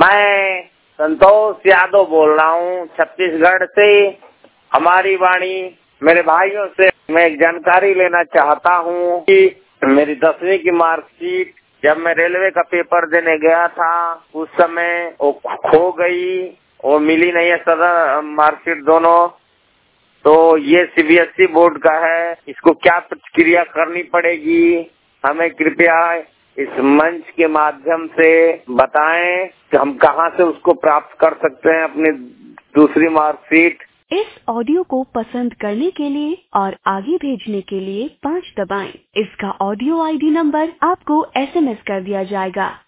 मैं संतोष यादव बोल रहा हूँ छत्तीसगढ़ से। हमारी वाणी मेरे भाइयों से मैं एक जानकारी लेना चाहता हूँ कि मेरी 10वीं की मार्कशीट जब मैं रेलवे का पेपर देने गया था उस समय वो खो गई, वो मिली नहीं है सदर मार्कशीट दोनों। तो ये सीबीएसई बोर्ड का है, इसको क्या प्रतिक्रिया करनी पड़ेगी, हमें कृपया इस मंच के माध्यम से बताएं कि हम कहां से उसको प्राप्त कर सकते हैं अपनी दूसरी मार्कशीट। इस ऑडियो को पसंद करने के लिए और आगे भेजने के लिए 5 दबाएं। इसका ऑडियो आईडी नंबर आपको एसएमएस कर दिया जाएगा।